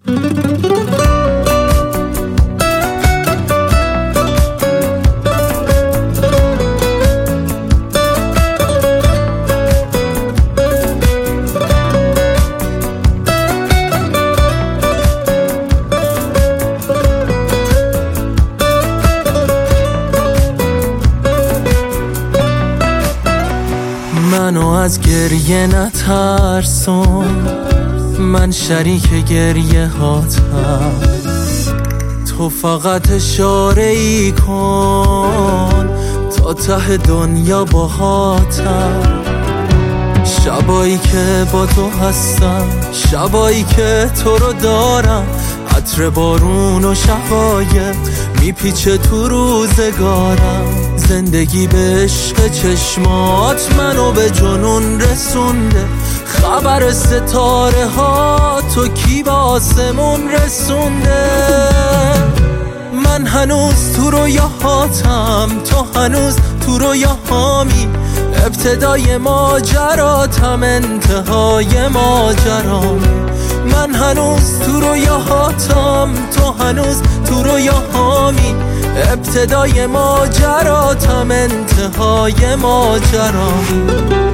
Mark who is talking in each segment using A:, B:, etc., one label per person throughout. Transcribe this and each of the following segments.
A: منو از گریه نترسون، من شریک گریه هاتم، تو فقط اشاره ای کن تا ته دنیا باهاتم. شبایی که با تو هستم، شبایی که تو رو دارم، عطر بارون و شقایق میپیچه تو روزگارم. زندگی به عشق چشمات منو به جنون رسونده، خبر ستاره ها تو کی به آسمون رسونده. من هنوز تو رویاهاتم، تو هنوز تو رویاهامی، ابتدای ماجراتم انتهای ماجرام. من هنوز تو رویاهاتم، تو هنوز تو رویاهامی، ابتدای ماجراتم انتهای ماجرام.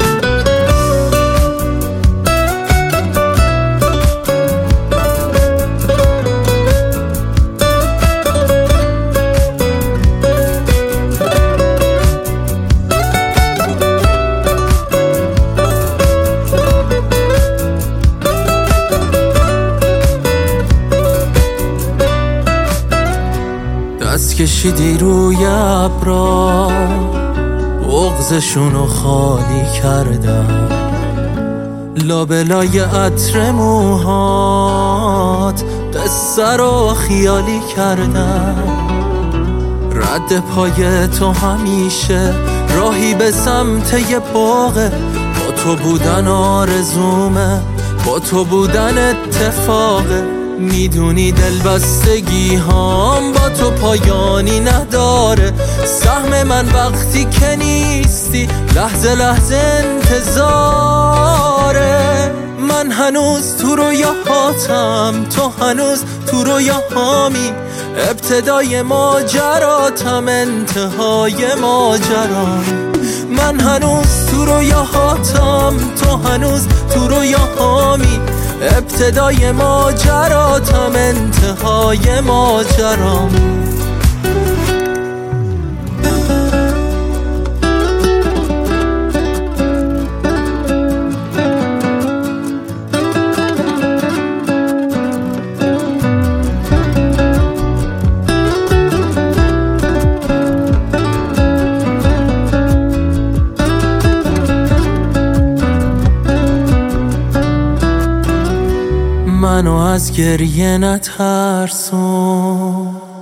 A: دست کشیدی روی ابرا، بغضشونو خالی کردم، لابلای عطر موهات قصه رو خیالی کردم. رد پای تو همیشه راهی به سمت یه باغه، با تو بودن آرزومه، با تو بودن اتفاقه. میدونی دلبستگی هام با تو پایانی نداره، سهم من وقتی که نیستی لحظه لحظه انتظاره. من هنوز تو رویاهاتم، تو هنوز تو رویاهامی، ابتدای ماجراتم انتهای ماجرام. من هنوز تو رویاهاتم، تو هنوز تو رویاهامی، ابتدای ماجراتم انتهای ماجرام. منو از گریه نترسون.